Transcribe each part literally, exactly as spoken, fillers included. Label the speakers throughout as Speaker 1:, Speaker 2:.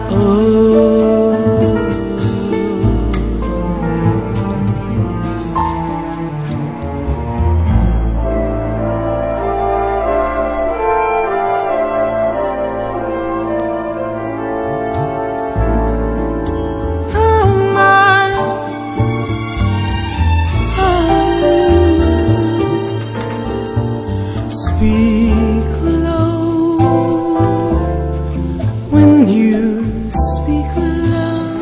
Speaker 1: Speak low when you speak low.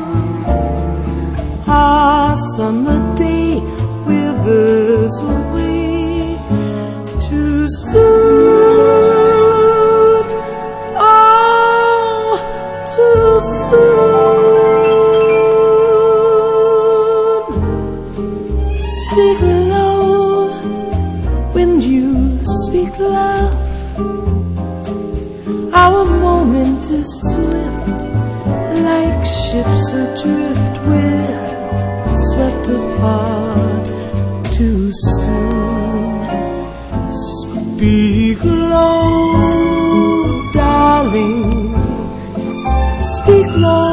Speaker 1: Our summer day withers away too soon. Oh, too soon. Speak low when you speak love. Our moment is swift, like ships adrift. We're swept apart too soon. Speak low, darling. Speak low.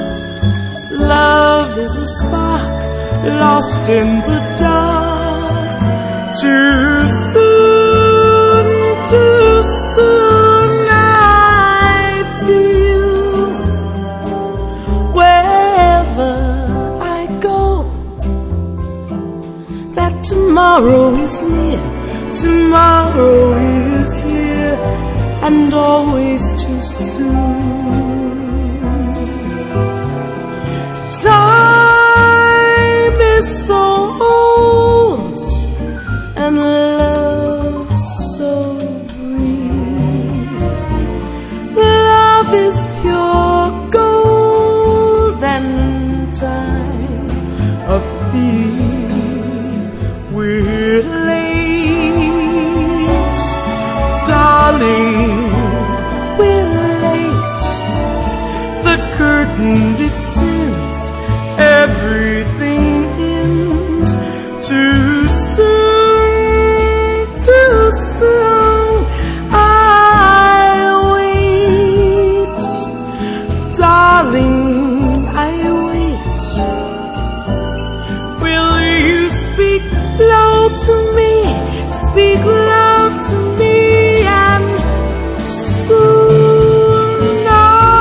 Speaker 1: Love is a spark lost in the dark. Too soon, too soon. I feel wherever I go that tomorrow is near, tomorrow is here, and always too soon. Time is so old and love so brief. Love is pure gold and time a thief. We're late, darling, we're late. The curtain descends, everything ends too soon. Too soon. I wait, darling, I wait. Will you speak low to me, speak love to me, and soon, oh.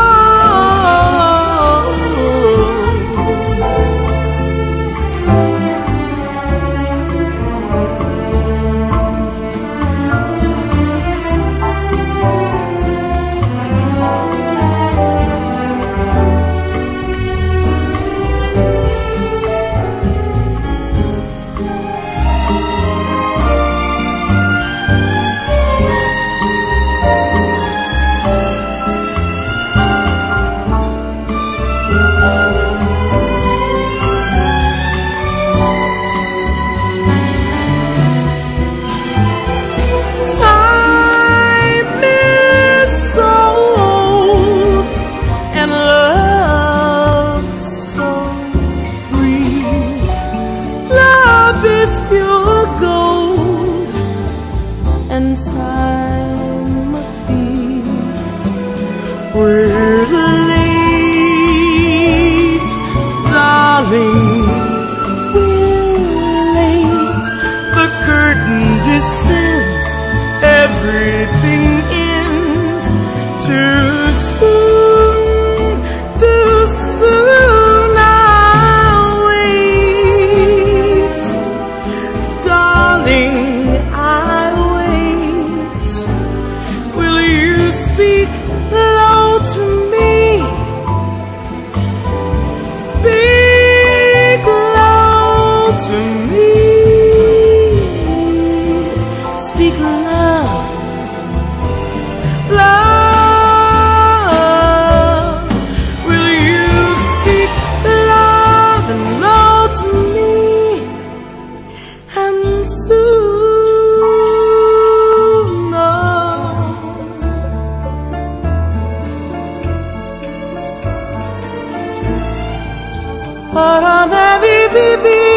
Speaker 1: And time a thief. We're late, darling, we're late. The curtain descends, everything ends too soon, too soon. I'll wait, darling, speak low to me, speak low to me, speak love, love. Will you speak love and low to me, and soon. Para me vivir.